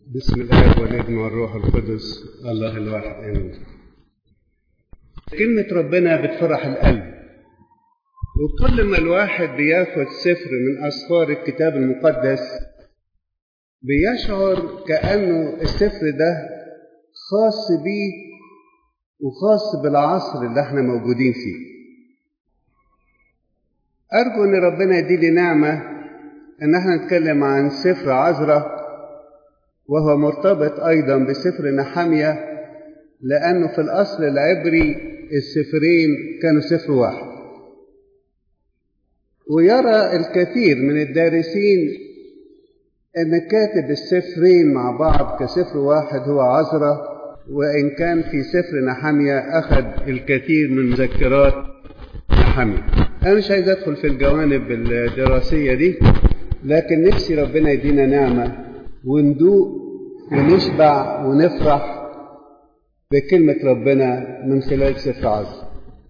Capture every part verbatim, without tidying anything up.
بسم الله والابن والروح القدس الله الواحد امين. كلمة ربنا بتفرح القلب، وكل ما الواحد بياخد سفر من أسفار الكتاب المقدس بيشعر كأنه السفر ده خاص بيه وخاص بالعصر اللي احنا موجودين فيه. أرجو أن ربنا يديلي نعمة أن احنا نتكلم عن سفر عزرا، وهو مرتبط أيضا بسفر نحمية، لأنه في الأصل العبري السفرين كانوا سفر واحد. ويرى الكثير من الدارسين أن كاتب السفرين مع بعض كسفر واحد هو عزرا، وإن كان في سفر نحمية أخذ الكثير من مذكرات نحمية. أنا مش عايز أدخل في الجوانب الدراسية دي، لكن نفسي ربنا يدينا نعمة وندوق ونشبع ونفرح بكلمة ربنا من خلال سفر عزرا.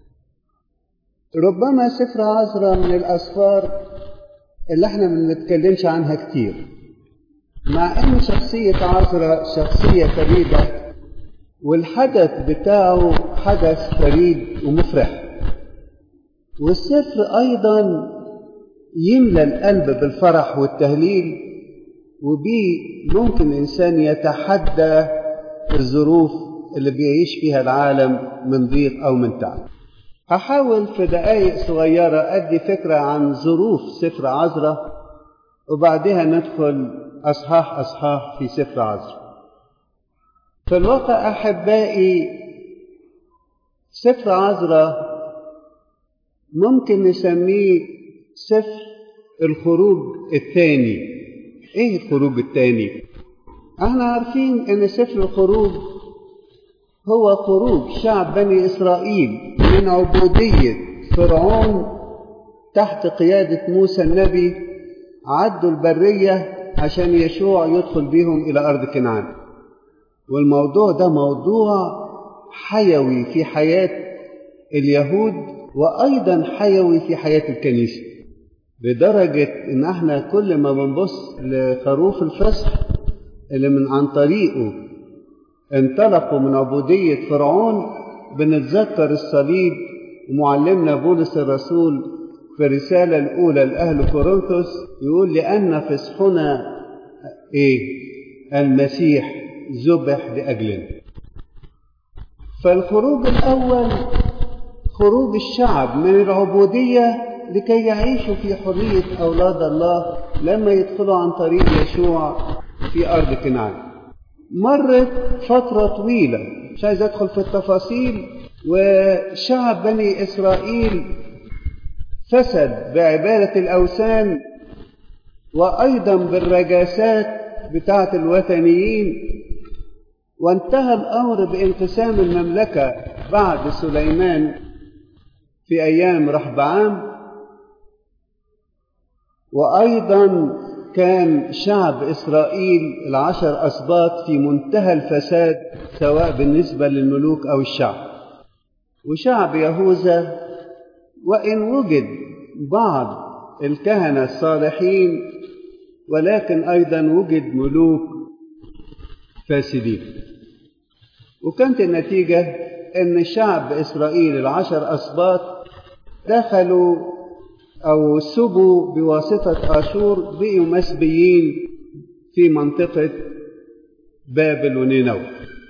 ربما سفر عزرا من الأسفار اللي احنا ما بنتكلمش عنها كتير، مع ان شخصية عزرا شخصية فريدة، والحدث بتاعه حدث فريد ومفرح، والسفر أيضا يملى القلب بالفرح والتهليل، وبيه ممكن الإنسان يتحدى الظروف اللي بيعيش فيها العالم من ضيق أو من تعب. هحاول في دقائق صغيرة أدي فكرة عن ظروف سفر عزرا، وبعدها ندخل أصحاح أصحاح في سفر عزرا. في الواقع أحبائي سفر عزرا ممكن نسميه سفر الخروج الثاني. ايه الخروج الثاني؟ احنا عارفين ان سفر الخروج هو خروج شعب بني اسرائيل من عبودية فرعون تحت قيادة موسى النبي، عدوا البرية عشان يشوع يدخل بيهم الى ارض كنعان. والموضوع ده موضوع حيوي في حياة اليهود، وايضا حيوي في حياة الكنيسة، بدرجة إن احنا كل ما بنبص لخروف الفصح اللي من عن طريقه انطلقوا من عبودية فرعون بنتذكر الصليب. ومعلمنا بولس الرسول في الرسالة الأولى لأهل كورنثوس يقول لأن فصحنا إيه؟ المسيح ذبح لأجلنا. فالخروج الأول خروج الشعب من العبودية لكي يعيشوا في حرية أولاد الله لما يدخلوا عن طريق يشوع في أرض كنعان. مرت فترة طويلة، مش عايز أدخل في التفاصيل، وشعب بني إسرائيل فسد بعبادة الأوثان وأيضا بالرجاسات بتاعة الوثنيين، وانتهى الأمر بانقسام المملكة بعد سليمان في أيام رحبعام. وأيضا كان شعب إسرائيل العشر أسباط في منتهى الفساد، سواء بالنسبة للملوك أو الشعب. وشعب يهوذا وإن وجد بعض الكهنة الصالحين، ولكن أيضا وجد ملوك فاسدين. وكانت النتيجة أن شعب إسرائيل العشر أسباط دخلوا أو سبوا بواسطة آشور، بقوا مسبيين في منطقة بابل ونينوى.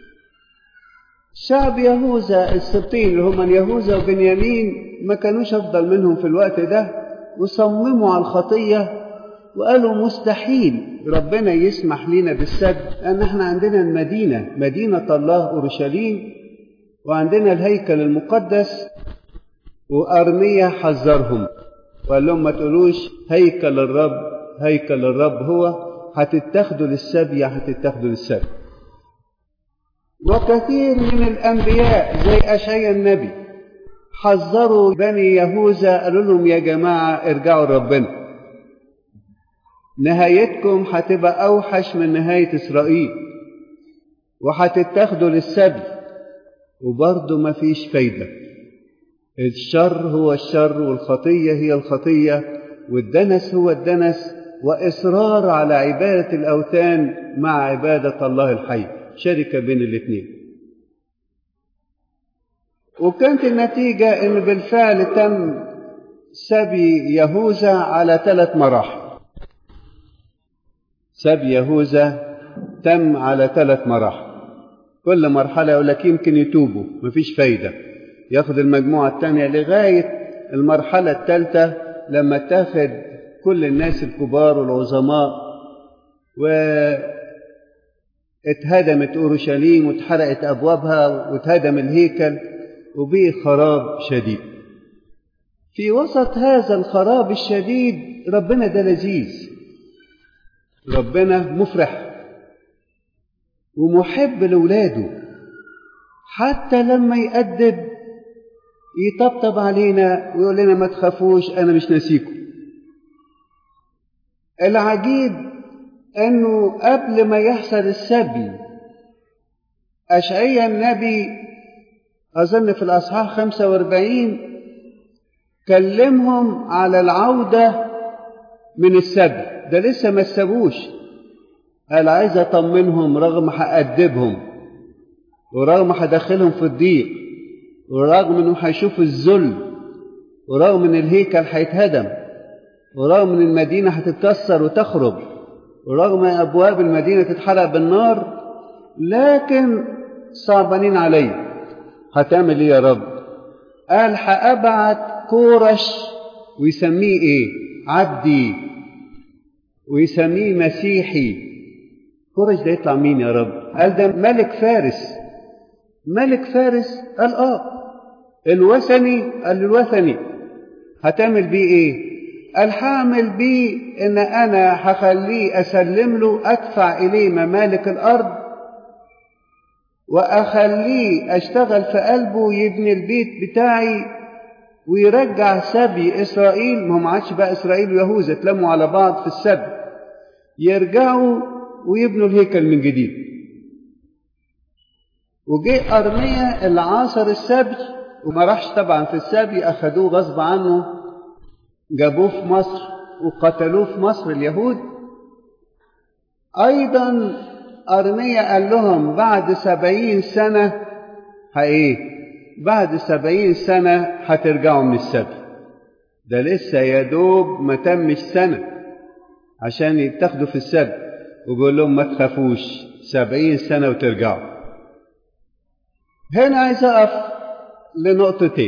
شعب يهوذا السبطين اللي هم يهوذا وبنيامين ما كانوش أفضل منهم في الوقت ده، وصمموا على الخطية وقالوا مستحيل ربنا يسمح لنا بالسد، لأن احنا عندنا المدينة مدينة الله أورشليم، وعندنا الهيكل المقدس. وأرميا حذرهم وقال لهم ما تقولوش هيكل الرب هيكل الرب هو، هتتاخدوا للسبي هتتاخدوا للسبي. وكثير من الأنبياء زي أشعيا النبي حذروا بني يهوذا، قالوا لهم يا جماعة ارجعوا لربنا، نهايتكم هتبقى أوحش من نهاية إسرائيل وهتتاخدوا للسبي. وبرضه ما فيش فايدة، الشر هو الشر، والخطية هي الخطية، والدنس هو الدنس، وإصرار على عبادة الأوثان مع عبادة الله الحي، شركة بين الاثنين. وكانت النتيجة أن بالفعل تم سبي يهوذا على ثلاث مراحل. سبي يهوذا تم على ثلاث مراحل، كل مرحلة يقول لك يمكن يتوبوا، مفيش فايدة، ياخد المجموعة الثانية لغاية المرحلة الثالثة لما تاخد كل الناس الكبار والعظماء، واتهدمت أورشليم واتحرقت أبوابها واتهدم الهيكل وبقي خراب شديد. في وسط هذا الخراب الشديد ربنا ده لذيذ، ربنا مفرح ومحب لأولاده، حتى لما يأدب يطبطب علينا ويقول لنا ما تخافوش أنا مش ناسيكم. العجيب أنه قبل ما يحصل السبي أشعياء النبي أظن في الأصحاح خمسة وأربعين كلمهم على العودة من السبي، ده لسه ما السبوش، قال عايز أطمنهم رغم هأدبهم ورغم هدخلهم في الضيق ورغم أنهم هيشوفوا الذل ورغم أن الهيكل هيتهدم ورغم أن المدينة هتتكسر وتخرب ورغم أن أبواب المدينة تتحرق بالنار، لكن صعبانين علي. هتعمل إيه يا رب؟ قال هأبعت كورش ويسميه إيه؟ عبدي، ويسميه مسيحي. كورش ده يطلع مين يا رب؟ قال ده ملك فارس. ملك فارس؟ قال آه. الوثني؟ قال الوثني. هتعمل بيه إيه؟ قال هعمل بيه إن أنا هخليه أسلم له، أدفع إليه ممالك الأرض وأخليه أشتغل في قلبه يبني البيت بتاعي ويرجع سبي إسرائيل. ما هم عادش بقى إسرائيل ويهوذا اتلموا على بعض في السبي، يرجعوا ويبنوا الهيكل من جديد. وجاء أرميا اللي عاصر السبي وما راحش طبعا في السبي، أخدوه غصب عنه جابوه في مصر وقتلوه في مصر اليهود. أيضا أرميا قال لهم بعد سبعين سنة هإيه؟ بعد سبعين سنة هترجعوا من السبي. ده لسه يدوب ما تمش سنة عشان يتاخدوا في السبي، وبيقول لهم ما تخافوش سبعين سنة وترجعوا. هنا عايز أقف لنقطتين.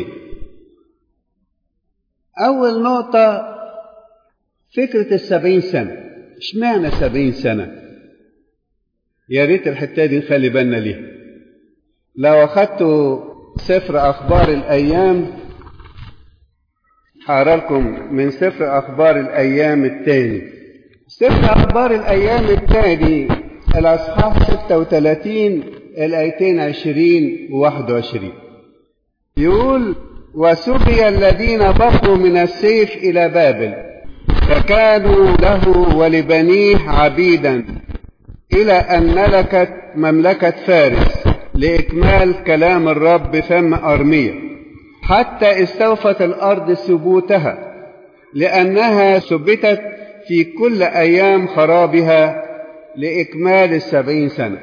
أول نقطة فكرة السبعين سنة. اشمعنى سبعين سنة؟ يا ريت الحتة دي نخلي بالنا ليها. لو أخدتوا سفر أخبار الأيام، هقرا لكم من سفر أخبار الأيام الثاني. سفر أخبار الأيام الثاني الأصحاح ستة وثلاثين الآيتين عشرين وواحد وعشرين يقول: وسبي الذين بقوا من السيف إلى بابل فكانوا له ولبنيه عبيدا إلى أن ملكت مملكة فارس لإكمال كلام الرب فم أرميا، حتى استوفت الأرض ثبوتها لأنها ثبتت في كل أيام خرابها لإكمال السبعين سنة.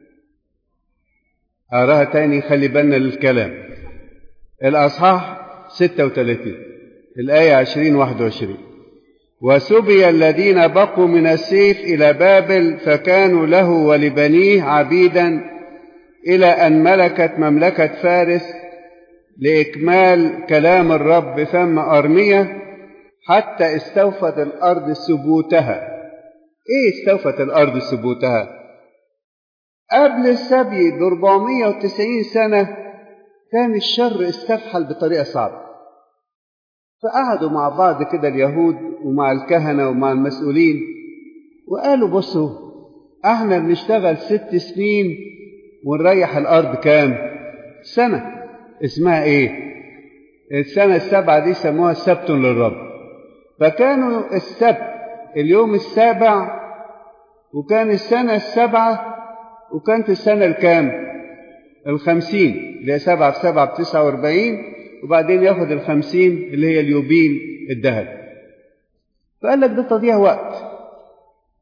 أراها تاني، خلي بالنا للكلام. الأصحاح ستة وثلاثين الآية عشرين واحد وعشرين: وسبي الذين بقوا من السيف إلى بابل فكانوا له ولبنيه عبيدا إلى أن ملكت مملكة فارس لإكمال كلام الرب فم أرميا، حتى استوفت الأرض ثبوتها. إيه استوفت الأرض ثبوتها؟ قبل السبي ب أربعمائة وتسعين سنة كان الشر استفحل بطريقة صعبة، فقعدوا مع بعض كده اليهود ومع الكهنة ومع المسؤولين وقالوا: بصوا، احنا بنشتغل ست سنين ونريح الأرض كام؟ سنة. اسمها ايه؟ السنة السابعة دي سموها السبت للرب. فكانوا السبت اليوم السابع، وكان السنة السابعة، وكانت السنة الكام؟ الخمسين، اللي هي سبعة في سبعة بتسعة واربعين، وبعدين ياخد الخمسين اللي هي اليوبيل الذهب. فقال لك ده تضييع وقت،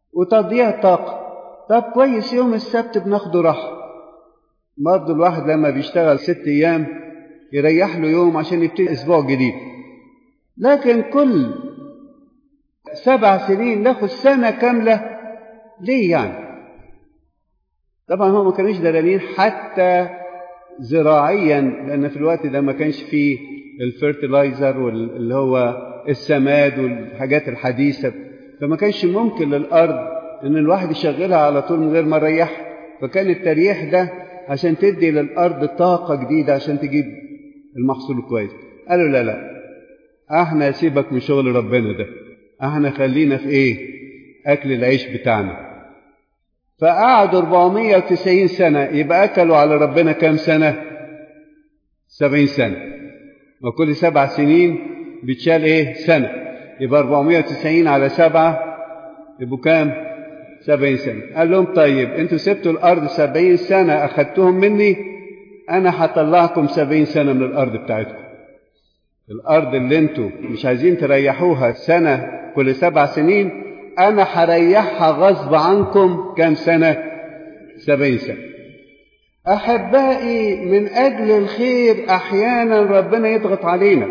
وتضييع طاقة. طب كويس، يوم السبت بناخده راحة. برضه الواحد لما بيشتغل ست أيام يريح له يوم عشان يبتدي أسبوع جديد. لكن كل سبع سنين ناخد سنة كاملة ليه يعني؟ طبعا هم ما كانوش درانين حتى زراعيا، لأن في الوقت ده ما كانش فيه الفيرتلايزر واللي هو السماد والحاجات الحديثة، فما كانش ممكن للأرض إن الواحد يشغلها على طول من غير ما يريح. فكان التريح ده عشان تدي للأرض طاقة جديدة عشان تجيب المحصول كويس. قالوا لا لا، احنا سيبك من شغل ربنا ده، احنا خلينا في ايه؟ أكل العيش بتاعنا. فقعدوا أربعمائة وتسعين سنة، يبقى أكلوا على ربنا كام سنة؟ سبعين سنة. وكل سبع سنين بتشال إيه؟ سنة. يبقى أربعمائة وتسعين على سبعة يبقوا كام؟ سبعين سنة. قال لهم طيب انتوا سبتوا الأرض سبعين سنة أخدتهم مني، أنا هطلعكم سبعين سنة من الأرض بتاعتكم. الأرض اللي انتوا مش عايزين تريحوها سنة كل سبع سنين، أنا هريحها غصب عنكم كام سنة؟ سبعين سنة. أحبائي، من أجل الخير أحيانا ربنا يضغط علينا.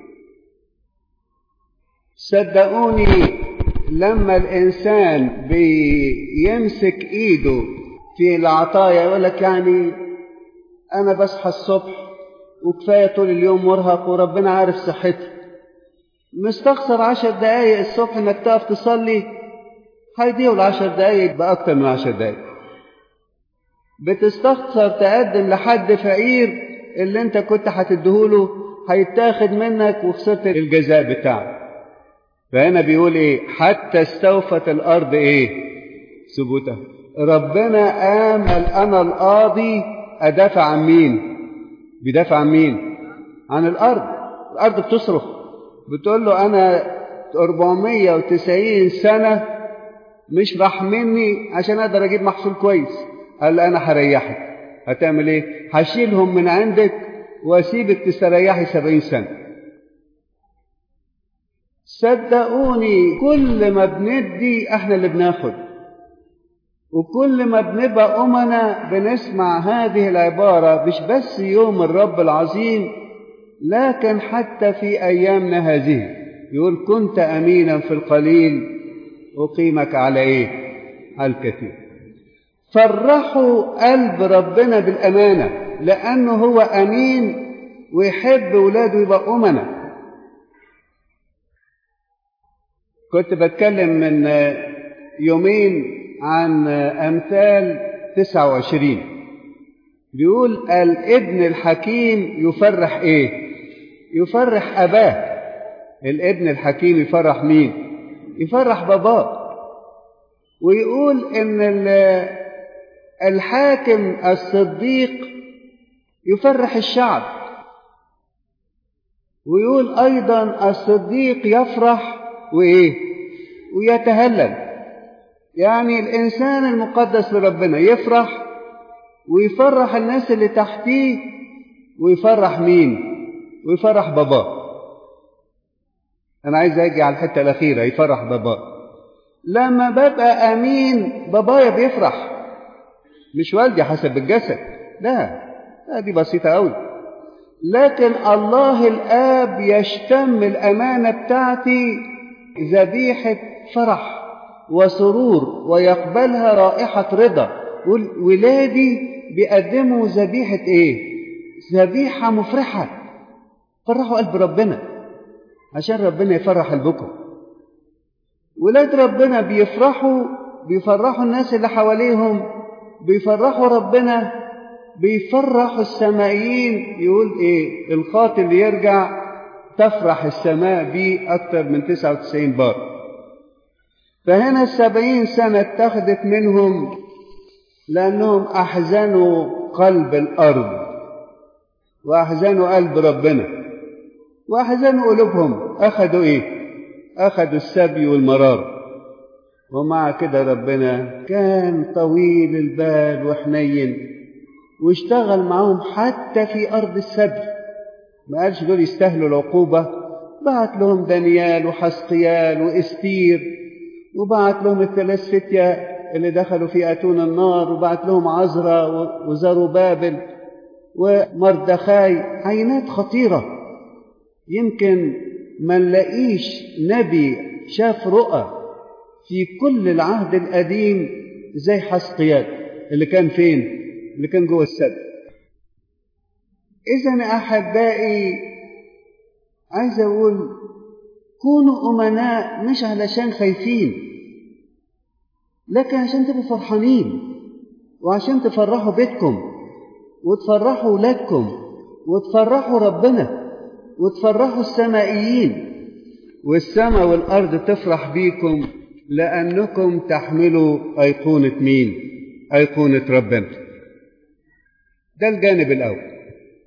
صدقوني لما الإنسان بيمسك إيده في العطايا يقول لك يعني أنا بصحى الصبح وكفاية طول اليوم مرهق وربنا عارف صحتي، مستخسر عشر دقايق الصبح انك تقف تصلي، هيضيعوا العشر دقايق بأكتر من عشر دقايق. بتستخسر تقدم لحد فقير اللي انت كنت هتديهوله هيتاخد منك وخسرت الجزاء بتاعك. فهنا بيقول ايه؟ حتى استوفت الارض ايه؟ ثبوتها. ربنا آمل انا القاضي ادافع عن مين؟ بيدافع عن مين؟ عن الارض. الارض بتصرخ بتقول له أنا أربعمائة وتسعين سنة مش راح مني عشان أقدر أجيب محصول كويس. قال أنا هريحك. هتعمل إيه؟ هشيلهم من عندك وأسيبك تستريحي سبعين سنة. صدقوني كل ما بندي إحنا اللي بناخد، وكل ما بنبقى أمنا بنسمع هذه العبارة مش بس يوم الرب العظيم لكن حتى في أيامنا هذه. يقول كنت أمينا في القليل أقيمك على إيه؟ على الكثير. فرحوا قلب ربنا بالأمانة لأنه هو أمين ويحب ولاده يبقى أمنا. كنت بتكلم من يومين عن أمثال تسعة وعشرين، بيقول الابن الحكيم يفرح إيه؟ يفرح أباه. الابن الحكيم يفرح مين؟ يفرح باباه. ويقول إن الحاكم الصديق يفرح الشعب. ويقول أيضا الصديق يفرح وإيه؟ ويتهلل. يعني الإنسان المقدس لربنا يفرح ويفرح الناس اللي تحتيه ويفرح مين؟ ويفرح باباه. أنا عايز أجي على الحتة الأخيرة، يفرح باباه. لما ببقى أمين بابايا بيفرح، مش والدي حسب الجسد، لا لا دي بسيطة أوي. لكن الله الآب يشتم الأمانة بتاعتي ذبيحة فرح وسرور ويقبلها رائحة رضا. ولادي بيقدموا ذبيحة إيه؟ ذبيحة مفرحة. فرحوا قلب ربنا عشان ربنا يفرح قلبكم. ولاد ربنا بيفرحوا، بيفرحوا الناس اللي حواليهم، بيفرحوا ربنا، بيفرحوا السمائيين. يقول إيه؟ الخاطئ اللي يرجع تفرح السماء بيه أكتر من تسعة وتسعين بار. فهنا السبعين سنة اتخذت منهم لأنهم أحزنوا قلب الأرض وأحزنوا قلب ربنا وأحزنوا قلوبهم. أخذوا إيه؟ أخذوا السبي والمرار. ومع كده ربنا كان طويل البال وحنين واشتغل معهم حتى في أرض السبي. ما قالش دول يستاهلوا العقوبة، بعت لهم دانيال وحسقيال وإستير وبعت لهم الثلاث فتية اللي دخلوا في أتون النار، وبعت لهم عزرا وزروبابل ومردخاي، عينات خطيرة. يمكن ما نلاقيش نبي شاف رؤى في كل العهد القديم زي حسقيال اللي كان فين؟ اللي كان جوه السبت. إذن أحبائي عايز أقول كونوا أمناء، مش علشان خايفين، لكن عشان تبقوا فرحانين، وعشان تفرحوا بيتكم وتفرحوا ولادكم وتفرحوا ربنا وتفرحوا السمائيين، والسماء والأرض تفرح بيكم لأنكم تحملوا أيقونة مين؟ أيقونة ربنا. ده الجانب الأول.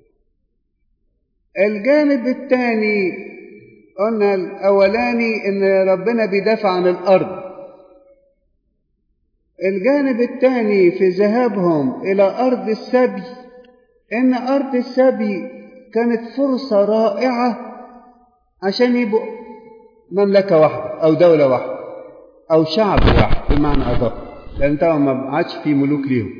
الجانب الثاني قلنا الأولاني إن ربنا بيدافع عن الأرض. الجانب الثاني في ذهابهم إلى أرض السبي، إن أرض السبي كانت فرصة رائعة عشان يبقوا مملكة واحدة أو دولة واحدة أو شعب واحد بمعنى أدق، لأن طبعا ما عادش في ملوك ليهم.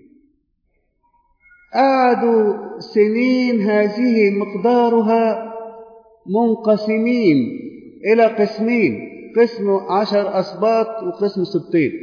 قعدوا سنين هذه مقدارها منقسمين إلى قسمين، قسم عشر أسباط وقسم سبطين،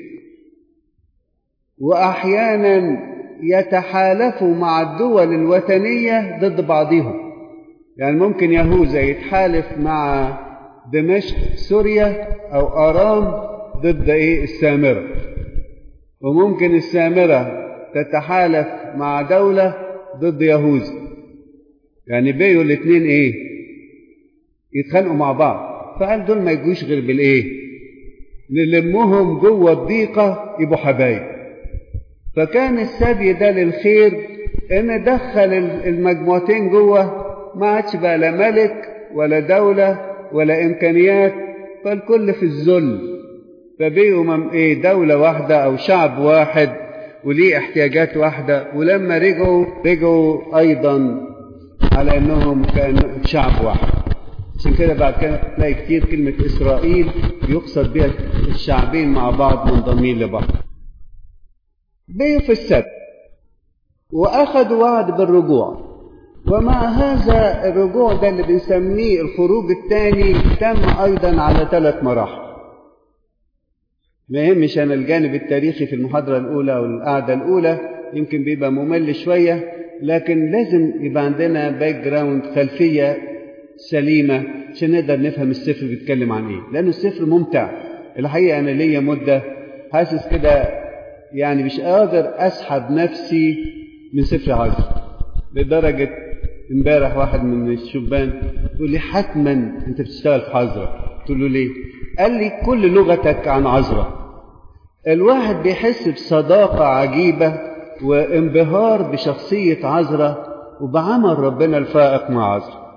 وأحيانا يتحالفوا مع الدول الوثنية ضد بعضهم. يعني ممكن يهوذا يتحالف مع دمشق سوريا أو أرام ضد إيه؟ السامرة، وممكن السامرة تتحالف مع دولة ضد يهوذا. يعني بيقوا الاثنين إيه؟ يتخانقوا مع بعض. فقال دول ما يجوش غير بالإيه؟ نلمهم جوه الضيقة يبقوا حبايب. فكان السبي ده للخير، إن دخل المجموعتين جوه، ما عادش بقى لا ملك ولا دولة ولا إمكانيات، فالكل في الذل. فبقوا إيه؟ دولة واحدة أو شعب واحد وليه احتياجات واحدة. ولما رجعوا رجعوا أيضا على أنهم كانوا شعب واحد. عشان كده بعد كده تلاقي كتير كلمة إسرائيل يقصد بها الشعبين مع بعض منضمين لبعض. بقوا في السبت وأخذوا وعد بالرجوع، ومع هذا الرجوع ده اللي بنسميه الخروج الثاني تم أيضا على ثلاث مراحل. ما يهمش أنا الجانب التاريخي في المحاضرة الأولى والقعدة الأولى، يمكن بيبقى ممل شوية، لكن لازم يبقى عندنا باك جراوند، خلفية سليمة عشان نقدر نفهم السفر بيتكلم عن إيه. لأنه السفر ممتع الحقيقة. أنا ليا مدة حاسس كده يعني مش قادر أسحب نفسي من سفر عزرا، لدرجة امبارح واحد من الشبان يقول لي حتما أنت بتشتغل في عزرا. قلت له ليه؟ قال لي كل لغتك عن عزرا. الواحد بيحس بصداقة عجيبة وانبهار بشخصية عزرا وبعمل ربنا الفائق مع عزرا.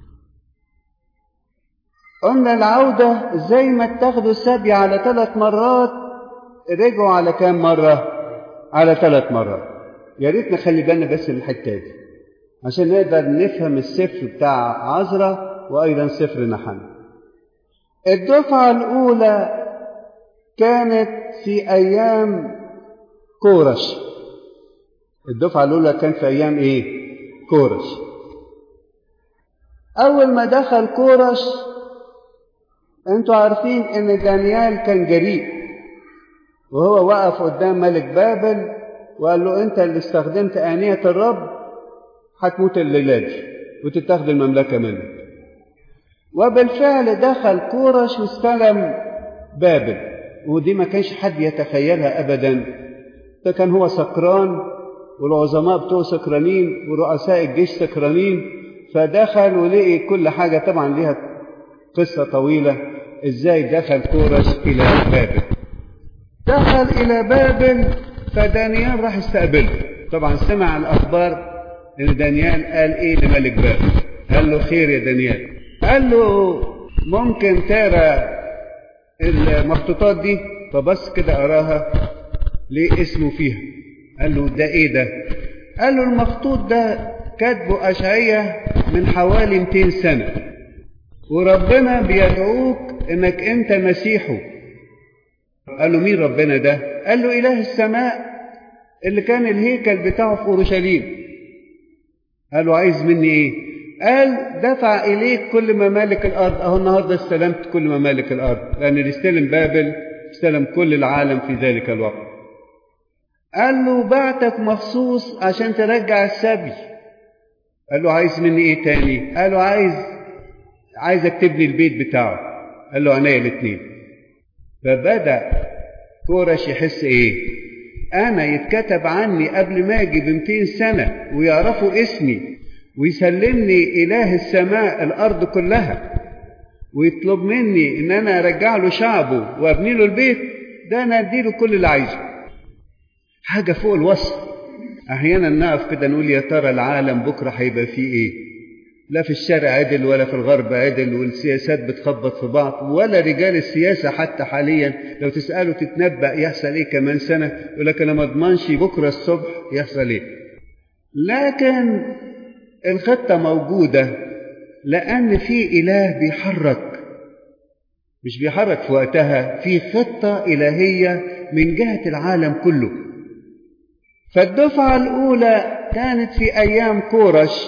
قلنا العودة زي ما اتخذوا السبي على ثلاث مرات، رجعوا على كام مرة؟ على ثلاث مرات. يا ريت نخلي بالنا بس الحتة دي عشان نقدر نفهم السفر بتاع عزرا وأيضا سفر نحميا. الدفعة الأولى كانت في أيام كورش. الدفعة الأولى كانت في أيام إيه؟ كورش. أول ما دخل كورش، أنتوا عارفين إن دانيال كان جريء، وهو وقف قدام ملك بابل وقال له أنت اللي استخدمت آنية الرب، هتموت الليلة دي وتتاخد المملكة منك. وبالفعل دخل كورش واستلم بابل، ودي ما كانش حد يتخيلها أبدا. فكان هو سكران والعظماء بتوع سكرانين ورؤساء الجيش سكرانين، فدخل ولقي كل حاجة. طبعا ليها قصة طويلة ازاي دخل كورش إلى بابل. دخل إلى بابل فدانيال راح استقبله. طبعا سمع الأخبار إن دانيال قال إيه لملك بابل. قال له خير يا دانيال. قال له ممكن ترى المخطوطات دي؟ فبص كده أراها، ليه اسمه فيها؟ قال له ده إيه ده؟ قال له المخطوط ده كاتبه أشعية من حوالي مئتين سنة، وربنا بيدعوك إنك أنت مسيحه، قال له مين ربنا ده؟ قال له إله السماء اللي كان الهيكل بتاعه في أورشليم. قال له عايز مني إيه؟ قال دفع إليك كل ممالك الأرض. أهو النهاردة استلمت كل ممالك الأرض، لأن اللي استلم بابل استلم كل العالم في ذلك الوقت. قال له بعتك مخصوص عشان ترجع السبي. قال له عايز مني إيه تاني؟ قال له عايز عايزك تبني البيت بتاعه. قال له عينيا الاثنين. فبدأ كورش يحس إيه؟ أنا يتكتب عني قبل ما أجي بمئتين سنة ويعرفوا اسمي ويسلمني إله السماء الأرض كلها ويطلب مني إن أنا أرجع له شعبه وأبني له البيت، ده أنا أديله كل اللي عايزه. حاجة فوق الوصف. أحيانا نقف كده نقول يا ترى العالم بكرة هيبقى فيه إيه؟ لا في الشرق عدل ولا في الغرب عدل، والسياسات بتخبط في بعض، ولا رجال السياسة حتى حاليا لو تسأله تتنبأ يحصل إيه كمان سنة يقول لك أنا ما أضمنش بكرة الصبح يحصل إيه. لكن الخطة موجودة، لأن في إله بيحرك، مش بيحرك في وقتها، في خطة إلهية من جهة العالم كله. فالدفعة الأولى كانت في أيام كورش،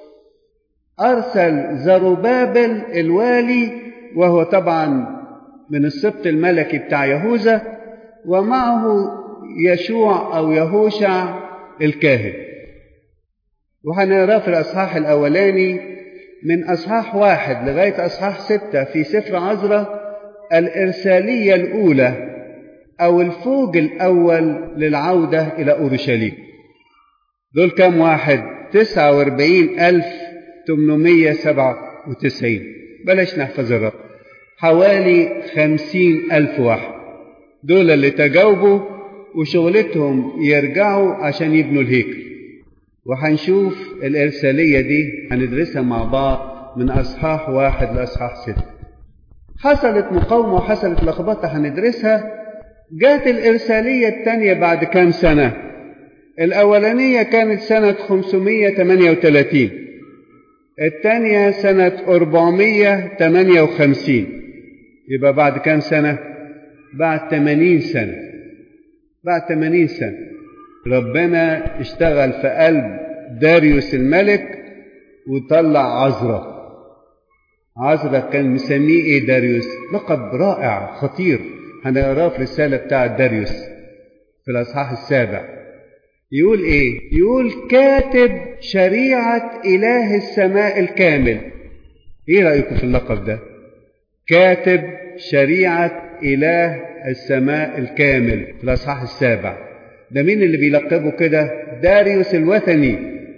أرسل زروبابل الوالي وهو طبعا من السبط الملكي بتاع يهوذا، ومعه يشوع أو يهوشع الكاهن. وهنقرأ في الأصحاح الأولاني من أصحاح واحد لغاية أصحاح ستة في سفر عزرا الإرسالية الأولى أو الفوج الأول للعودة إلى أورشليم. دول كم واحد؟ تسعة وأربعين ألف ثمانمائة وسبعة وتسعين. بلاش نحفظ الرقم، حوالي خمسين ألف واحد. دول اللي تجاوبوا وشغلتهم يرجعوا عشان يبنوا الهيكل. وهنشوف الإرسالية دي هندرسها مع بعض من أصحاح واحد لأصحاح ستة. حصلت مقاومة وحصلت لخبطة هندرسها. جات الإرسالية الثانية بعد كام سنة؟ الأولانية كانت سنة خمسمائة وثمانية وثلاثين، الثانية سنة أربعمائة وثمانية وخمسين. يبقى بعد كام سنة؟ بعد ثمانين سنة. بعد ثمانين سنة ربنا اشتغل في قلب داريوس الملك وطلع عزرا. عزرا كان مسميه ايه داريوس؟ لقب رائع خطير، هنقراه في الرسالة بتاع داريوس في الأصحاح السابع. يقول ايه؟ يقول كاتب شريعة إله السماء الكامل. ايه رأيكم في اللقب ده؟ كاتب شريعة إله السماء الكامل في الأصحاح السابع. ده مين اللي بيلقبه كده؟ داريوس الوثني.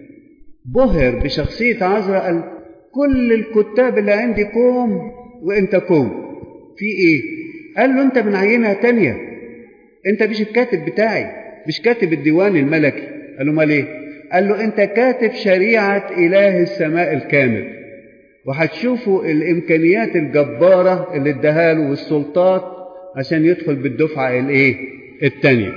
بهر بشخصية عزرا، قال كل الكتاب اللي عندي كوم وانت كوم. في ايه؟ قال له انت من عينة تانية، انت مش الكاتب بتاعي، مش كاتب الديوان الملكي. قال له مال ايه؟ قال له انت كاتب شريعة إله السماء الكامل، وهتشوفوا الامكانيات الجبارة اللي اداها له والسلطات عشان يدخل بالدفعة الايه التانية.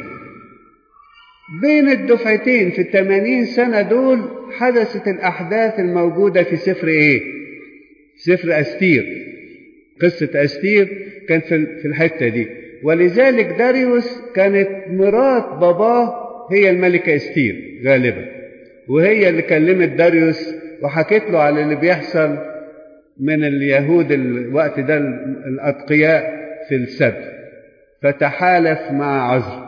بين الدفعتين في الثمانين سنة دول حدثت الأحداث الموجودة في سفر ايه؟ سفر أستير. قصة أستير كانت في الحتة دي، ولذلك داريوس كانت مرات باباه هي الملكة أستير غالبا، وهي اللي كلمت داريوس وحكت له على اللي بيحصل من اليهود الوقت ده الأتقياء في السبت، فتحالف مع عزرا.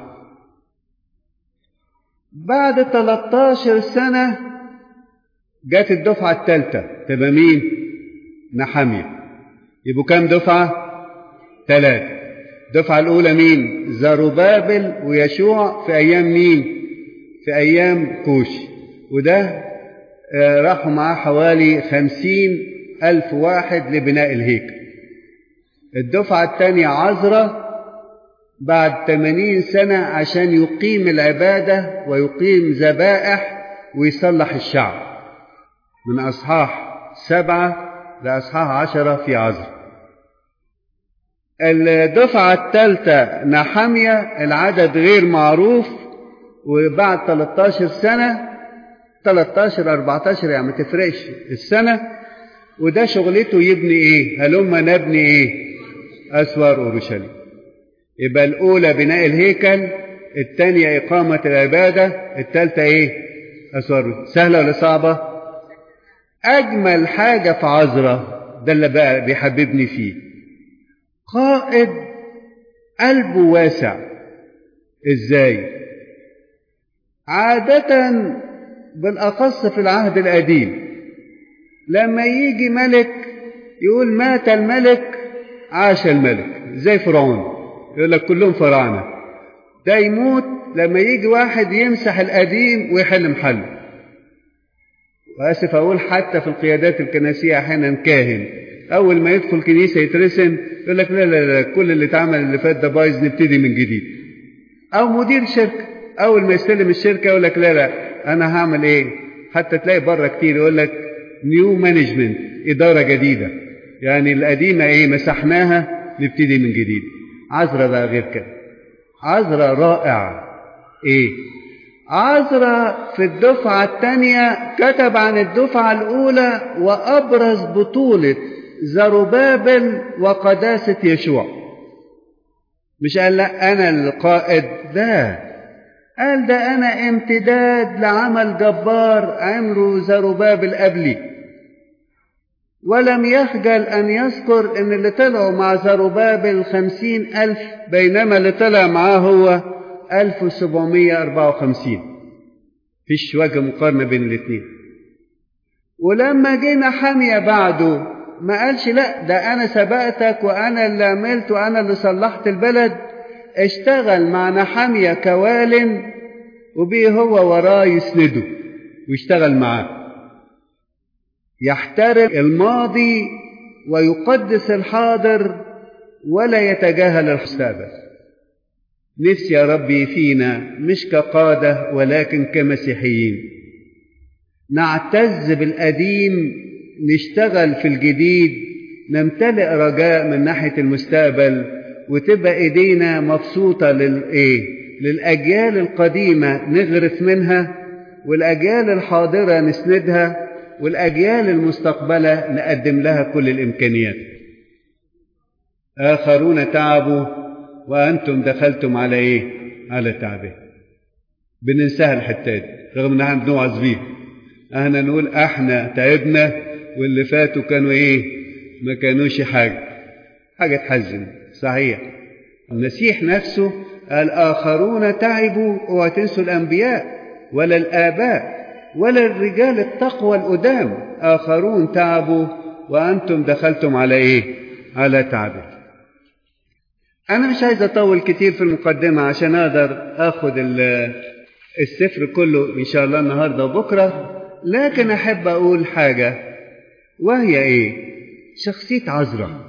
بعد ثلاثة عشر سنة جات الدفعة الثالثة، تبقى مين؟ نحمية. يبقوا كام دفعة؟ ثلاثة. الدفعة الأولى مين؟ زروبابل ويشوع في أيام مين؟ في أيام كوشي، وده راحوا معاه حوالي خمسين ألف واحد لبناء الهيكل. الدفعة الثانية عزرا بعد ثمانين سنة عشان يقيم العبادة ويقيم ذبائح ويصلح الشعب، من أصحاح سبعة لأصحاح عشرة في عزرا. الدفعة الثالثة نحمية، العدد غير معروف، وبعد ثلاثة عشر سنة، ثلاثة عشر أربعة عشر يعني ما تفرقش السنة، وده شغلته يبني ايه؟ هلما نبني ايه؟ أسوار أورشليم. يبقى الأولى بناء الهيكل، الثانية إقامة العبادة، الثالثة إيه؟ أسوار. سهلة ولا صعبة؟ أجمل حاجة في عذرا ده اللي بقى بيحببني فيه، قائد قلبه واسع. إزاي؟ عادة بالأخص في العهد القديم لما يجي ملك يقول مات الملك عاش الملك، زي فرعون يقول لك كلهم فراعنة، ده يموت لما يجي واحد يمسح القديم ويحل محله. وآسف أقول حتى في القيادات الكنسية أحيانا كاهن أول ما يدخل كنيسة يترسم يقول لك لا لا لا كل اللي اتعمل اللي فات ده بايظ نبتدي من جديد. أو مدير شركة أول ما يستلم الشركة يقول لك لا لا أنا هعمل إيه. حتى تلاقي بره كتير يقول لك نيو مانجمنت، إدارة جديدة، يعني القديمة إيه مسحناها نبتدي من جديد. عذرا بقى غير كده، عذرا رائع. إيه عذرا في الدفعة الثانية كتب عن الدفعة الأولى وأبرز بطولة زروبابل وقداسة يشوع. مش قال لا أنا القائد، ده قال ده أنا امتداد لعمل جبار عمره زروبابل قبلي. ولم يخجل أن يذكر أن اللي طلعوا مع زروبابل خمسين ألف بينما اللي طلع معاه هو ألف وسبعمائة وأربعة وخمسين. فيش وجه مقارنة بين الاثنين. ولما جينا حمية بعده ما قالش لا ده أنا سبقتك وأنا اللي عملت وأنا اللي صلحت البلد. اشتغل مع نحمية كوال وبيه هو وراه يسنده ويشتغل معاه، يحترم الماضي ويقدس الحاضر ولا يتجاهل المستقبل. نفسي يا ربي فينا مش كقادة ولكن كمسيحيين نعتز بالقديم، نشتغل في الجديد، نمتلئ رجاء من ناحية المستقبل، وتبقى ايدينا مبسوطة للإيه؟ للأجيال القديمة نغرف منها، والأجيال الحاضرة نسندها، والأجيال المستقبلة نقدم لها كل الإمكانيات. آخرون تعبوا وأنتم دخلتم على إيه؟ على تعبه. بننساها الحتات رغم أنها بنوعظ بيها. احنا نقول احنا تعبنا واللي فاتوا كانوا ايه؟ ما كانوش حاجة. حاجة تحزن صحيح. المسيح نفسه قال آخرون تعبوا، وتنسوا الأنبياء ولا الآباء ولا الرجال التقوى القدام. آخرون تعبوا وأنتم دخلتم على إيه؟ على تعبه. أنا مش عايز أطول كتير في المقدمة عشان أقدر أخذ السفر كله إن شاء الله النهاردة وبكرة، لكن أحب أقول حاجة وهي إيه؟ شخصية عذرا.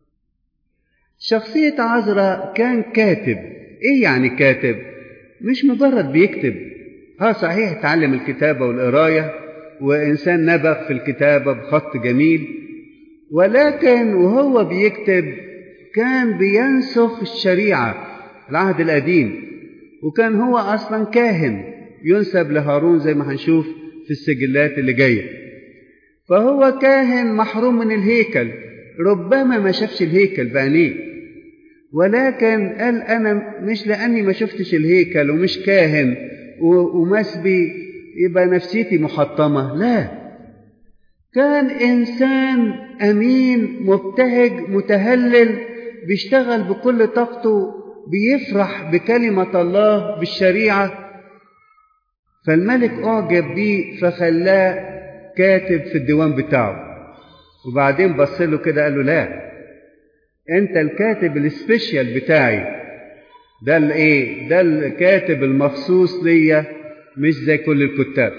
شخصية عذرا كان كاتب. إيه يعني كاتب؟ مش مجرد بيكتب. ها صحيح تعلم الكتابة والقراية وإنسان نبغ في الكتابة بخط جميل، ولكن وهو بيكتب كان بينسخ الشريعة العهد القديم، وكان هو أصلا كاهن ينسب لهارون زي ما هنشوف في السجلات اللي جاية. فهو كاهن محروم من الهيكل، ربما ما شافش الهيكل بعينيه، ولكن قال أنا مش لأني ما شفتش الهيكل ومش كاهن ومسبي يبقى نفسيتي محطمة. لا، كان إنسان أمين مبتهج متهلل بيشتغل بكل طاقته، بيفرح بكلمة الله بالشريعة. فالملك أعجب بيه فخلاه كاتب في الديوان بتاعه، وبعدين بص له كده قال له لا، أنت الكاتب السبيشيال بتاعي، ده الإيه؟ ده الكاتب المخصوص ليا، مش زي كل الكتاب.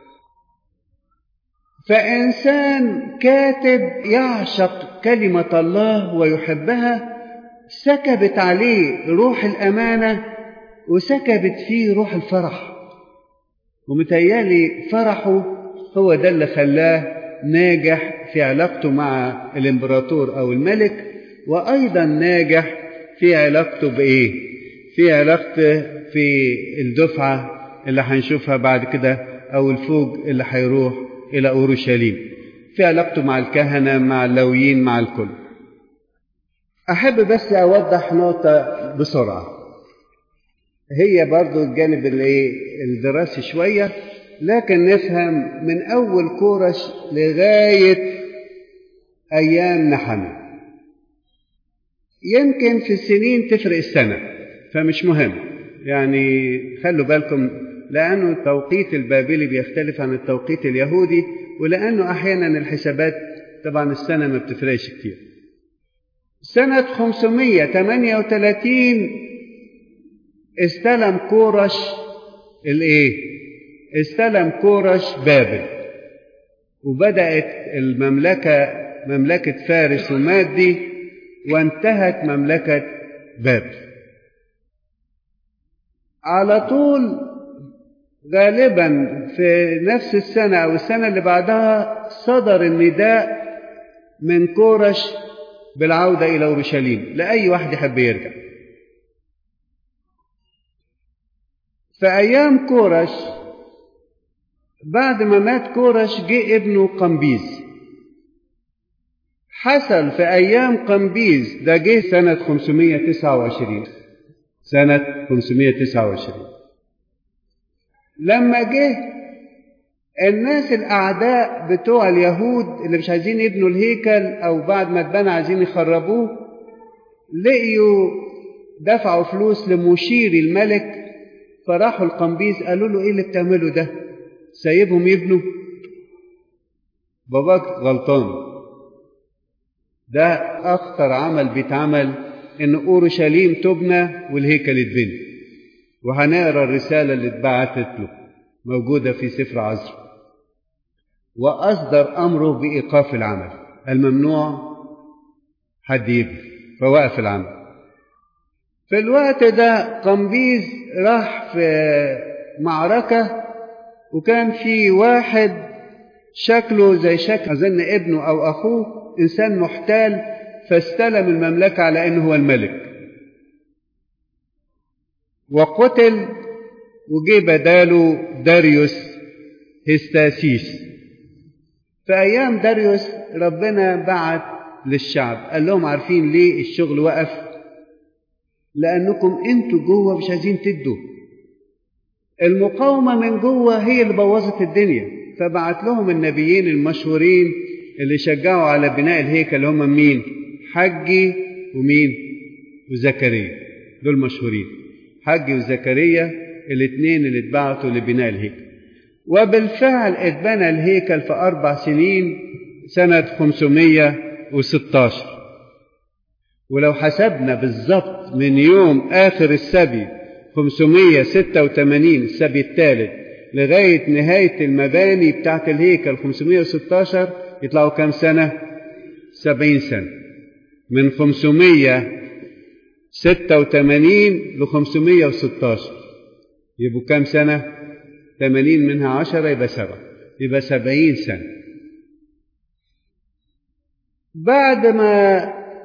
فإنسان كاتب يعشق كلمة الله ويحبها، سكبت عليه روح الأمانة وسكبت فيه روح الفرح، ومتهيألي فرحه هو ده اللي خلاه ناجح في علاقته مع الإمبراطور أو الملك، وأيضا ناجح في علاقته بإيه؟ في علاقته في الدفعة اللي هنشوفها بعد كده أو الفوج اللي هيروح إلى أورشليم، في علاقته مع الكهنة مع اللويين مع الكل. أحب بس أوضح نقطة بسرعة، هي برضو الجانب الدراسي شوية، لكن نفهم من أول كورش لغاية أيام نحمية. يمكن في السنين تفرق السنة فمش مهم، يعني خلوا بالكم، لأنه التوقيت البابلي بيختلف عن التوقيت اليهودي، ولأنه أحيانا الحسابات طبعا السنة ما بتفرقش كتير. سنة خمسمائة وثمانية وثلاثين استلم كورش الايه استلم كورش بابل، وبدأت المملكة مملكة فارس ومادي، وانتهت مملكة بابل. على طول غالبا في نفس السنة أو السنة اللي بعدها صدر النداء من كورش بالعودة إلى أورشليم لأي واحد يحب يرجع. في أيام كورش بعد ما مات كورش جه ابنه قمبيز. حصل في أيام قمبيز ده جه سنة خمسمائة وتسعة وعشرين سنة خمسمائة وتسعة وعشرين لما جه الناس الأعداء بتوع اليهود اللي مش عايزين يبنوا الهيكل أو بعد ما اتبنى عايزين يخربوه، لقيوا دفعوا فلوس لمشير الملك، فراحوا القمبيز قالوا له ايه اللي بتعمله ده، سايبهم يبنوا؟ باباك غلطان، ده اخطر عمل بيتعمل ان اورشليم تبنى والهيكل يتبني. وهنقرا الرساله اللي اتبعتت له موجوده في سفر عزرا. واصدر امره بايقاف العمل، الممنوع حد يبني، فوقف العمل. في الوقت ده قمبيز راح في معركة، وكان في واحد شكله زي شكل أظن ابنه أو أخوه، إنسان محتال، فاستلم المملكة على أنه هو الملك وقتل، وجي بداله داريوس هستاسيس. في أيام داريوس ربنا بعت للشعب قال لهم عارفين ليه الشغل وقف؟ لأنكم أنتوا جوه مش عايزين تدوا. المقاومة من جوه هي اللي بوظت الدنيا. فبعت لهم النبيين المشهورين اللي شجعوا على بناء الهيكل، هم مين؟ حجي ومين؟ وزكريا. دول مشهورين، حجي وزكريا الاثنين اللي اتبعتوا لبناء الهيكل. وبالفعل اتبنى الهيكل في أربع سنين سنة خمسمائة وستة عشر. ولو حسبنا بالضبط من يوم آخر السبي خمسمائة وستة وثمانين السبي الثالث لغاية نهاية المباني بتاعت الهيكل خمسمائة وستة عشر، يطلعوا كم سنة؟ سبعين سنة. من خمسمائة وستة وثمانين ل خمسمائة وستة عشر يبقوا كم سنة؟ ثمانين منها عشرة يبقى سبعة، يبقى سبعين سنة. بعد ما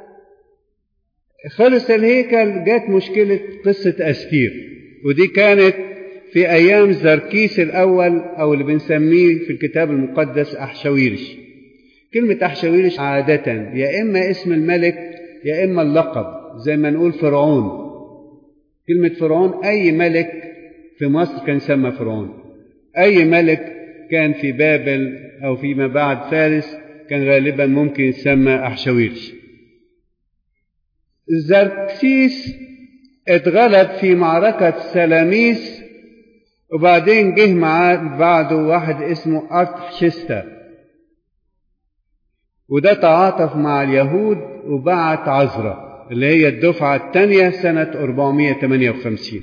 خلص الهيكل جات مشكلة قصة أستير، ودي كانت في أيام زركيس الأول أو اللي بنسميه في الكتاب المقدس أحشويرش. كلمة أحشويرش عادة يا إما اسم الملك يا إما اللقب، زي ما نقول فرعون. كلمة فرعون أي ملك في مصر كان سمى فرعون، أي ملك كان في بابل أو فيما بعد فارس كان غالبا ممكن يسمى أحشويرش. زركسيس اتغلب في معركة سلاميس، وبعدين جه معاه بعده واحد اسمه أرتحشستا، وده تعاطف مع اليهود وبعت عزرا اللي هي الدفعة الثانية سنة أربعمائة وثمانية وخمسين،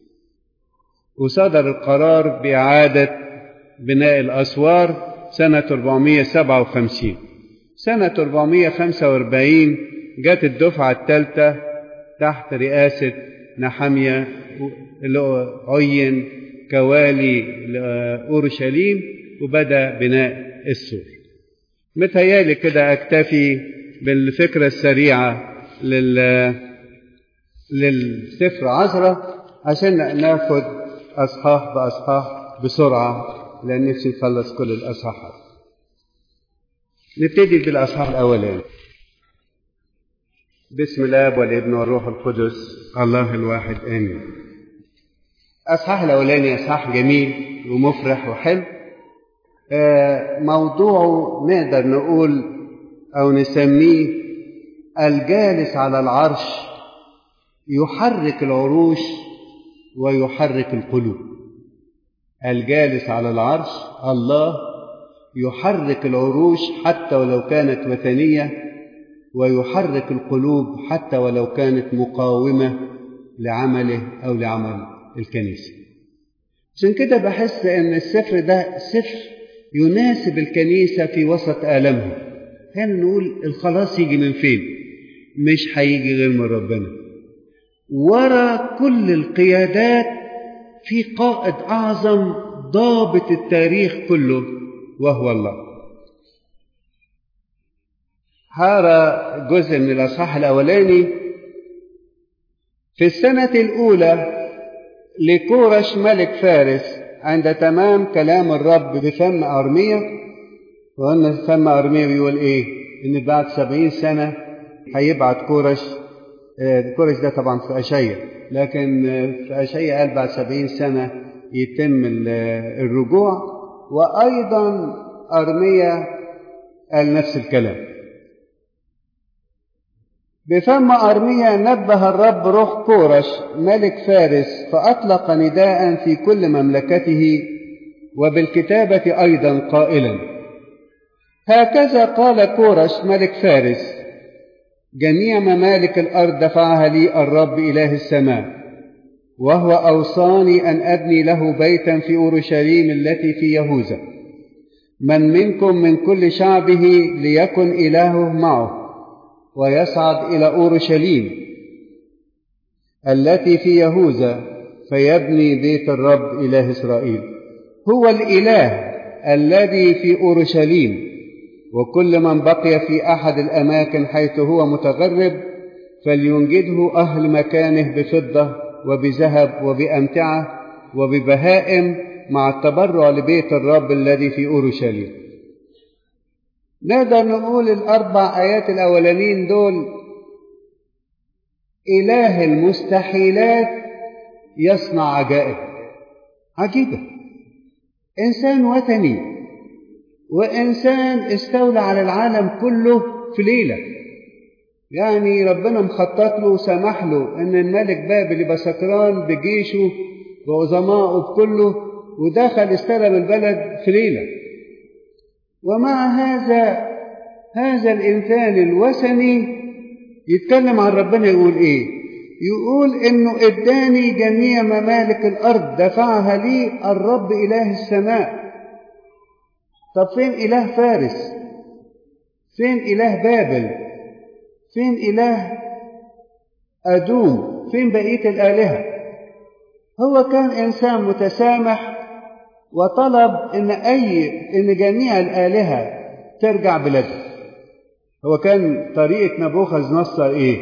وصدر القرار بإعادة بناء الأسوار سنة أربعمائة وسبعة وخمسين. سنة أربعمائة وخمسة وأربعين جت الدفعة الثالثة تحت رئاسة نحمية اللي عين كوالي لأورشليم، وبدأ بناء السور. متهيالي كده أكتفي بالفكرة السريعة لل... للسفر عزرا عشان ناخد أصحاح بأصحاح بسرعة، لأن نفسي نخلص كل الأصحاحات. نبتدي بالأصحاح الأولاني. بسم الله والابن والروح القدس الله الواحد آمين. أصحاح الأولاني أصحاح جميل ومفرح وحلو. موضوعه نقدر نقول أو نسميه الجالس على العرش يحرك العروش ويحرك القلوب. الجالس على العرش الله يحرك العروش حتى ولو كانت وثنية، ويحرك القلوب حتى ولو كانت مقاومة لعمله أو لعمل الكنيسة. عشان كده بحس أن السفر ده سفر يناسب الكنيسة في وسط آلامها. هنا نقول الخلاص يجي من فين؟ مش هيجي غير من ربنا. ورا كل القيادات في قائد أعظم ضابط التاريخ كله وهو الله. هذا جزء من الأصحاح الأولاني. في السنة الأولى لكورش ملك فارس عند تمام كلام الرب بفم أرميا، وأن فم أرميا بيقول إيه؟ إن بعد سبعين سنة هيبعت كورش. كورش ده طبعا في أشعيا، لكن في أشعيا قال بعد سبعين سنة يتم الرجوع، وأيضا أرميا قال نفس الكلام. بفم أرميا نبه الرب روح كورش ملك فارس، فأطلق نداء في كل مملكته وبالكتابة أيضا قائلا: هكذا قال كورش ملك فارس: جميع ممالك الأرض دفعها لي الرب إله السماء، وهو أوصاني أن أبني له بيتا في أورشليم التي في يهوذا. من منكم من كل شعبه ليكن إلهه معه، ويصعد إلى أورشليم التي في يهوذا فيبني بيت الرب إله إسرائيل. هو الإله الذي في أورشليم، وكل من بقي في أحد الأماكن حيث هو متغرب فلينجده أهل مكانه بفضة وبذهب وبأمتعة وببهائم مع التبرع لبيت الرب الذي في أورشليم. نقدر نقول الأربع آيات الأولانيين دول إله المستحيلات يصنع عجائب عجيبة. إنسان وثني وإنسان استولى على العالم كله في ليلة، يعني ربنا مخطط له وسمح له أن الملك بابل يبقى سكران بجيشه وعظمائه بكله، ودخل استلم البلد في ليلة. ومع هذا هذا الإنسان الوثني يتكلم عن ربنا يقول إيه؟ يقول إنه إداني جميع ممالك الأرض دفعها لي الرب إله السماء. طب فين إله فارس؟ فين إله بابل؟ فين إله أدوم؟ فين بقية الآلهة؟ هو كان إنسان متسامح وطلب إن أي إن جميع الآلهة ترجع بلده. هو كان طريقة نبوخذ نصر إيه؟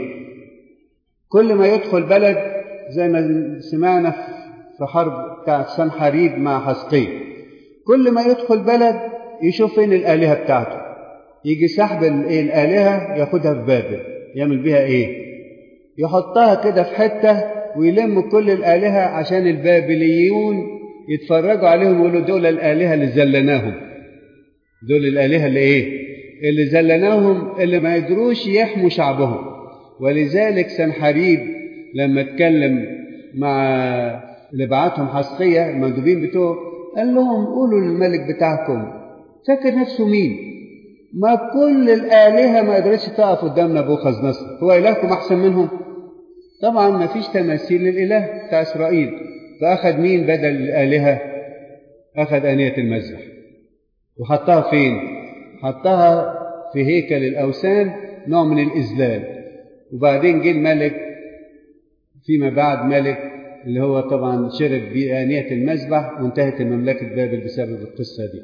كل ما يدخل بلد زي ما سمعنا في حرب بتاعت سنحريب مع حسقية، كل ما يدخل بلد يشوف فين الآلهة بتاعته، يجي سحب الآلهة ياخدها في بابل. يعمل بها إيه؟ يحطها كده في حتة ويلم كل الآلهة عشان البابليون يتفرجوا عليهم ويقولوا دول الآلهة اللي زلناهم، دول الآلهة اللي إيه؟ اللي زلناهم، اللي ما يدروش يحموا شعبهم. ولذلك سنحريب لما اتكلم مع اللي بعتهم حسقية المندوبين بتوعه قال لهم قولوا للملك بتاعكم فاكر نفسه مين؟ ما كل الآلهة ما قدرتش تقف قدام نبوخذ نصر، هو إلهكم أحسن منهم؟ طبعا ما فيش تماثيل للإله بتاع إسرائيل. فأخذ مين بدل الآلهة؟ أخذ آنية المذبح وحطها فين؟ حطها في هيكل الأوثان، نوع من الإذلال. وبعدين جه الملك فيما بعد ملك اللي هو طبعا شرب بآنية المذبح، وانتهت المملكة بابل بسبب القصة دي.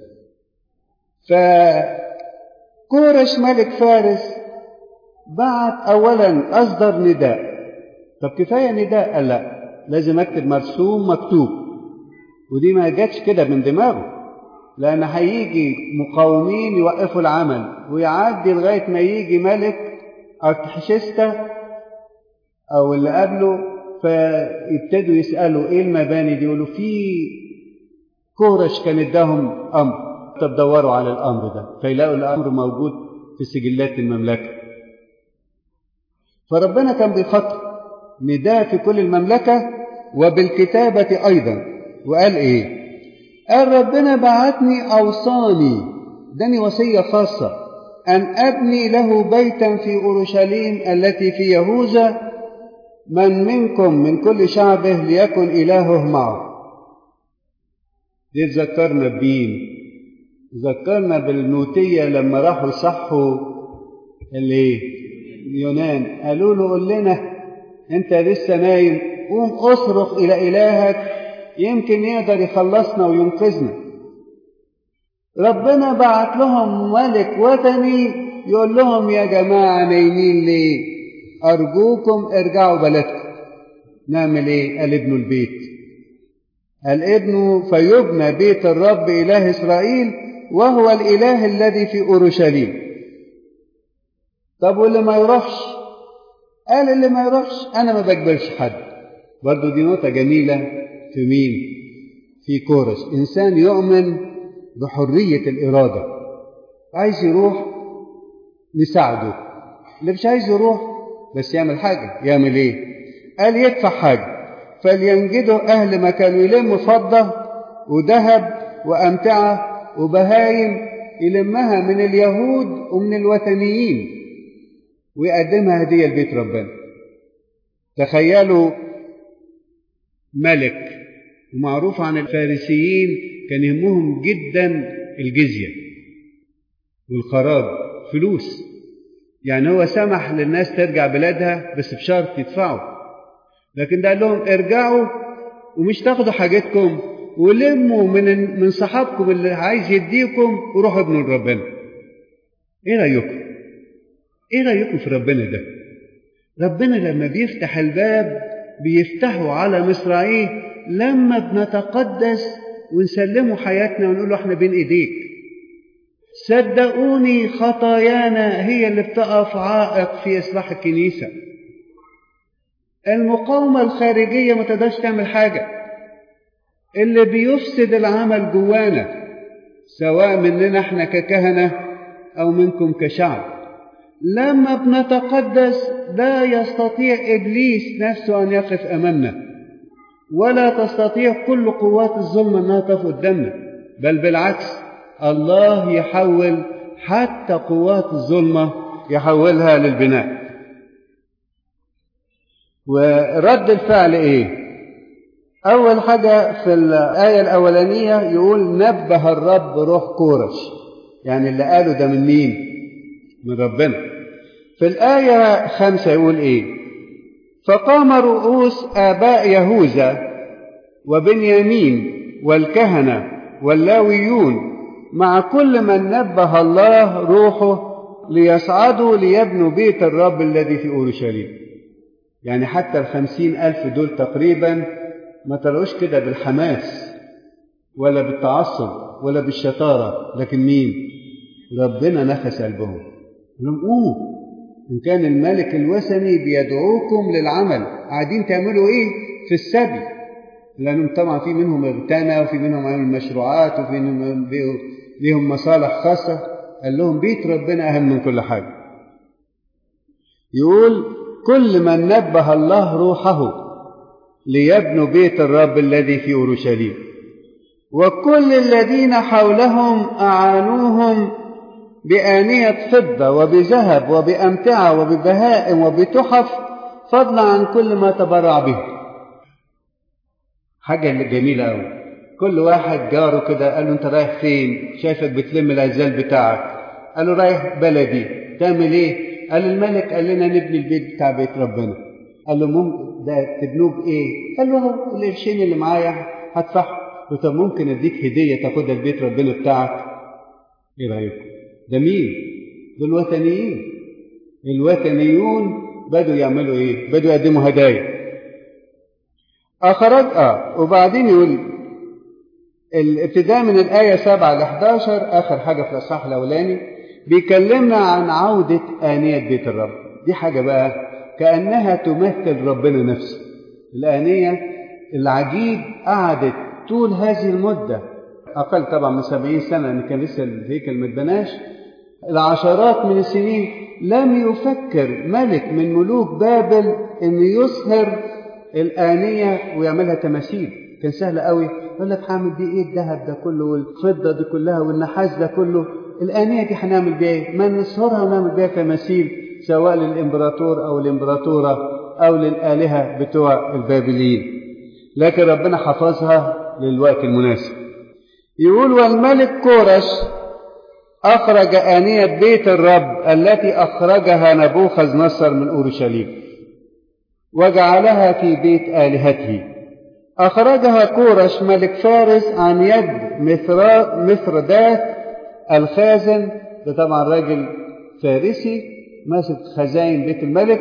فكورش ملك فارس بعت أولا أصدر نداء. طب كفاية نداء؟ قال لا، لازم أكتب مرسوم مكتوب. ودي ما جاتش كده من دماغه، لأن هيجي مقاومين يوقفوا العمل، ويعدي لغاية ما يجي ملك أرتحشستا أو اللي قبله، فيبتدوا يسألوا إيه المباني دي؟ يقولوا في كورش كان اداهم أمر، طب دوروا على الأمر ده، فيلاقوا الأمر موجود في سجلات المملكة. فربنا كان بيخطط نداء في كل المملكة وبالكتابة أيضا. وقال إيه؟ قال ربنا بعتني أوصاني، داني وصية خاصة، أن أبني له بيتا في أورشليم التي في يهوذا، من منكم من كل شعبه ليكن إلهه معه. دي تذكرنا بمين؟ ذكرنا بالنوتية لما راحوا صحوا اللي اليونان، قالوا له قول لنا انت لسه نايم، قوم اصرخ الى الهك يمكن يقدر يخلصنا وينقذنا. ربنا بعت لهم ملك وثني يقول لهم يا جماعة نايمين ليه؟ أرجوكم ارجعوا بلدكم. نعمل ايه؟ قال ابنوا البيت. قال ابنوا فيبنى بيت الرب إله إسرائيل وهو الإله الذي في أورشليم. طب واللي ما يروحش؟ قال اللي ما يروحش أنا ما بجبرش حد. برضو دي نقطة جميلة في مين؟ في كورش، إنسان يؤمن بحرية الإرادة، عايز يروح نساعده، اللي مش عايز يروح بس يعمل حاجة. يعمل إيه؟ قال يدفع حاجة، فلينجدوا أهل ما كانوا يلموا فضة وذهب وأمتعة وبهايم، يلمها من اليهود ومن الوثنيين ويقدمها هدية لبيت ربنا. تخيلوا ملك، ومعروف عن الفارسيين كان يهمهم جدا الجزية والخراج، فلوس. يعني هو سمح للناس ترجع بلادها بس بشرط يدفعوا، لكن ده قال لهم ارجعوا ومش تاخدوا حاجتكم، ولموا من من صحابكم اللي عايز يديكم وروحوا ابنوا لربنا. ايه رايكم؟ ايه رايكم في ربنا ده؟ ربنا لما بيفتح الباب بيفتحه على مصراعيه لما بنتقدس ونسلمه حياتنا ونقول له احنا بين ايديك. صدقوني خطايانا هي اللي بتقف عائق في اصلاح الكنيسه. المقاومه الخارجيه ما تقدرش تعمل حاجه. اللي بيفسد العمل جوانا سواء مننا احنا ككهنه او منكم كشعب. لما بنتقدس لا يستطيع إبليس نفسه أن يقف أمامنا، ولا تستطيع كل قوات الظلم أنها تقف قدامنا، بل بالعكس الله يحول حتى قوات الظلمة يحولها للبناء. ورد الفعل إيه؟ أول حاجة في الآية الأولانية يقول نبه الرب روح كورش، يعني اللي قاله ده من مين؟ من ربنا. في الآية خمسة يقول إيه؟ فقام رؤوس آباء يهوذا وبنيامين والكهنة واللاويون مع كل من نبه الله روحه ليصعدوا ليبنوا بيت الرب الذي في أورشليم. يعني حتى الخمسين ألف دول تقريبا ما طلعوش كده بالحماس ولا بالتعصب ولا بالشطارة، لكن مين؟ ربنا نفس قلبهم، لهم قوموا، إن كان الملك الوثني بيدعوكم للعمل، قاعدين تعملوا إيه في السبي؟ لأنهم طبعا في منهم اغتنى وفي منهم عمل مشروعات وفي منهم ليهم مصالح خاصة. قال لهم بيت ربنا أهم من كل حاجة. يقول كل من نبه الله روحه ليبنوا بيت الرب الذي في أورشليم، وكل الذين حولهم أعانوهم بآنية فضة وبذهب وبأمتعة وببهائم وبتحف، فضلا عن كل ما تبرع به. حاجة جميلة أوي. كل واحد جاره كده قال له أنت رايح فين؟ شايفك بتلم العزال بتاعك. قال له رايح بلدي. تعمل إيه؟ قال الملك قال لنا نبني البيت بتاع بيت ربنا. قال له ممكن ده تبنوه بإيه؟ قال له القرشين اللي معايا هدفعهم. قال له طب ممكن أديك هدية تاخدها لبيت ربنا بتاعك؟ إيه رأيكم؟ ده مين؟ دول الوثنيين. الوثنيون بدوا يعملوا إيه؟ بدوا يقدموا هدايا. أخرج آه وبعدين يقول الابتداء من الآية سبعة ل إحدى عشر آخر حاجة في الإصحاح الأولاني بيكلمنا عن عودة آنية بيت الرب. دي حاجة بقى كأنها تمثل ربنا نفسه. الآنية العجيب قعدت طول هذه المدة، أقل طبعا من سبعين سنة، لأن كان لسه الهيكل ما اتبناش، العشرات من السنين لم يفكر ملك من ملوك بابل أن يصهر الآنية ويعملها تماثيل. كان سهل قوي، يقول لك هعمل بيه ايه الذهب ده كله والفضة دي كلها والنحاس ده كله، الآنية دي هنعمل بيها ايه؟ ما نصهرها ونعمل بيها تماثيل سواء للإمبراطور أو الإمبراطورة أو للآلهة بتوع البابليين. لكن ربنا حفظها للوقت المناسب. يقول: والملك كورش أخرج آنية بيت الرب التي أخرجها نبوخذ نصر من أورشليم وجعلها في بيت آلهته. أخرجها كورش ملك فارس عن يد مثردات الخازن، ده طبعا راجل فارسي ماسك خزائن بيت الملك،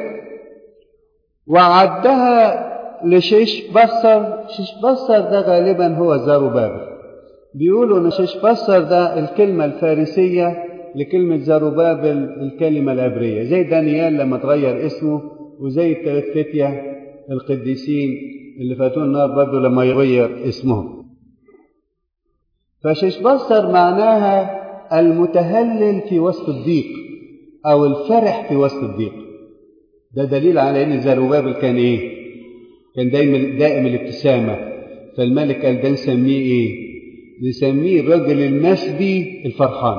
وعدها لشيشبصر. شيشبصر ده غالبا هو زروبابل. بيقولوا ان شيشبصر ده الكلمة الفارسية لكلمة زروبابل الكلمة العبرية، زي دانيال لما تغير اسمه، وزي الثلاث فتية القديسين اللي فاتوا النار برضه لما يغير اسمهم. فشيشبصر معناها المتهلل في وسط الضيق أو الفرح في وسط الضيق. ده دليل على ان زروبابل كان ايه؟ كان دائم دائم الابتسامة. فالملك قال ده نسميه ايه؟ نسميه الرجل المسبي الفرحان.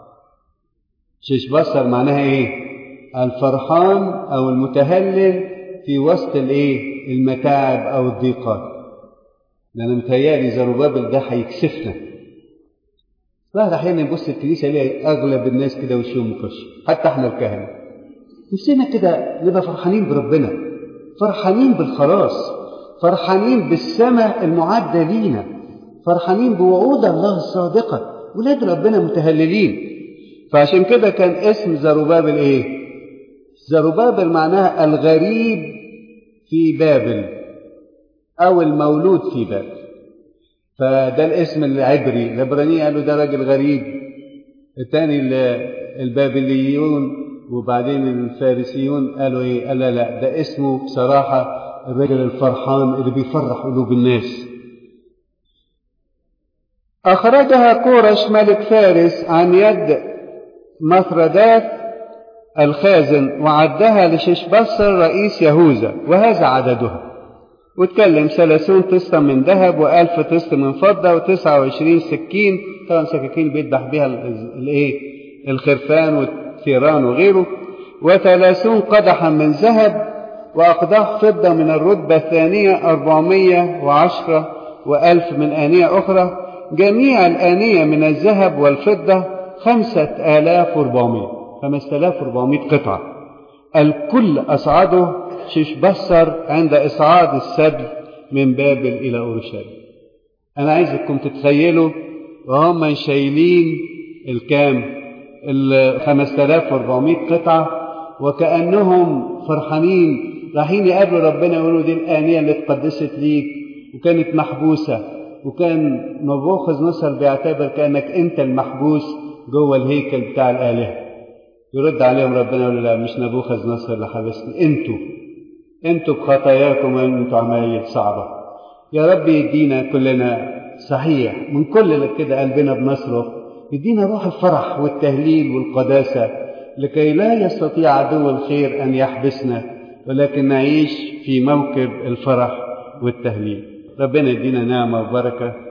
شيشبصر معناها ايه؟ الفرحان او المتهلل في وسط الايه؟ المتاعب او الضيقات. لأن متهيألي زروبابل ده هيكسفنا. بعد احيانا نبص الكنيسة يلاقي اغلب الناس كده وشهم مكشر، حتى احنا الكهنة نفسنا كده نبقى فرحانين بربنا، فرحانين بالخلاص، فرحانين بالسماء المعدة لينا، فرحانين بوعود الله الصادقة، ولاد ربنا متهللين. فعشان كده كان اسم زروبابل ايه؟ زروبابل معناها الغريب في بابل او المولود في بابل. فده الاسم العبري. العبرانيين قالوا ده راجل غريب، الثاني البابليون وبعدين الفارسيون قالوا ايه؟ قال لا لا، ده اسمه بصراحة الرجل الفرحان اللي بيفرح قلوب الناس. أخرجها كورش ملك فارس عن يد مثردات الخازن وعدها لشيشبصر رئيس يهوذا، وهذا عددها. واتكلم ثلاثون طسطا من ذهب وألف طسط من فضة وتسعة وعشرين سكين، طبعا سكاكين بيذبح بها الايه؟ الخرفان والثيران وغيره، وثلاثون قدحا من ذهب وأقداح فضة من الرتبة الثانية أربعمائة وعشرة وألف من آنية أخرى، جميع الآنية من الذهب والفضة خمسة آلاف وأربعمائة خمسة آلاف وأربعمائة قطعة. الكل أصعده شيشبصر عند إصعاد السبي من بابل إلى أورشليم. أنا عايزكم تتخيلوا وهم شايلين الكام؟ ال خمسة آلاف وأربعمائة قطعة، وكأنهم فرحانين رايحين يقابلوا ربنا، يقولوا دي الآنية اللي اتقدست ليك وكانت محبوسة، وكان نبوخذ نصر بيعتبر كأنك أنت المحبوس جوه الهيكل بتاع الآلهة. يرد عليهم ربنا يقول لا، مش نبوخذ نصر اللي حبسني، انتوا انتوا بخطاياكم انتوا عمايل صعبة. يا رب يدينا كلنا صحيح من كل كده قلبنا بنصره، يدينا روح الفرح والتهليل والقداسة، لكي لا يستطيع عدو الخير أن يحبسنا، ولكن نعيش في موكب الفرح والتهليل. ربنا يدينا نعمة وبركة.